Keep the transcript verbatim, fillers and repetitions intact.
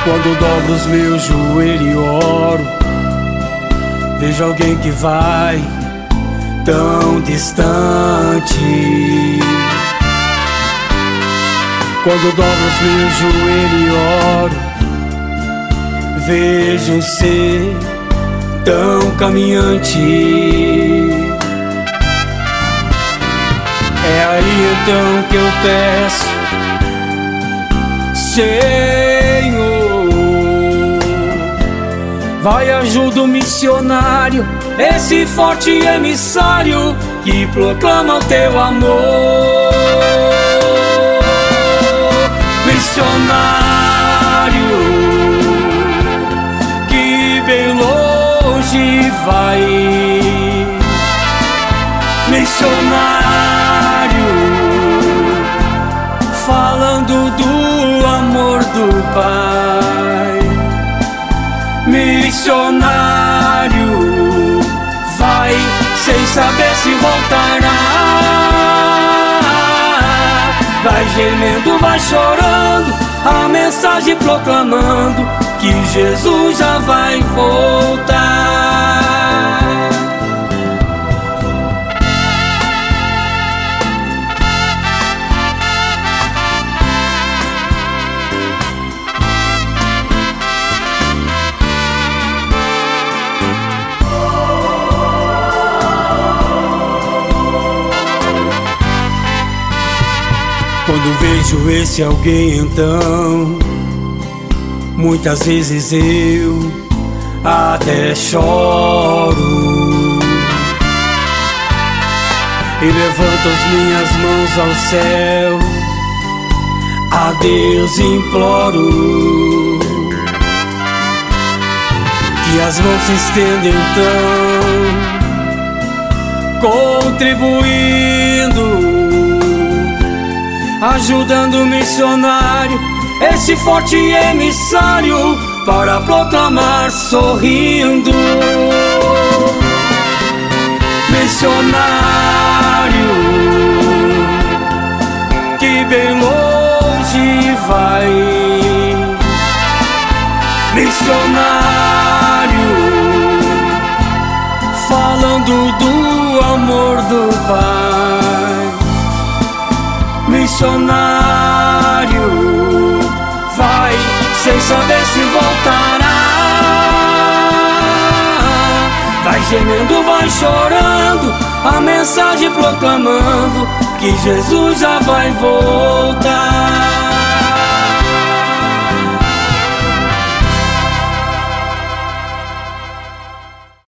Quando dobro os meus joelhos e oro, vejo alguém que vai tão distante. Quando dobro os meus joelhos e oro, vejo um ser tão caminhante. É aí então que eu peço: Senhor, vai, ajuda o missionário, esse forte emissário que proclama o teu amor. Missionário que bem longe vai, missionário falando do amor do Pai. Missionário vai sem saber se voltará, vai gemendo, vai chorando, a mensagem proclamando que Jesus já vai voltar. Quando vejo esse alguém, então muitas vezes eu até choro e levanto as minhas mãos ao céu, a Deus imploro que as mãos se estendem então, contribuindo, ajudando o missionário, esse forte emissário, para proclamar sorrindo. Missionário que bem longe vai, missionário falando do amor do Pai. Missionário vai sem saber se voltará, vai gemendo, vai chorando, a mensagem proclamando que Jesus já vai voltar.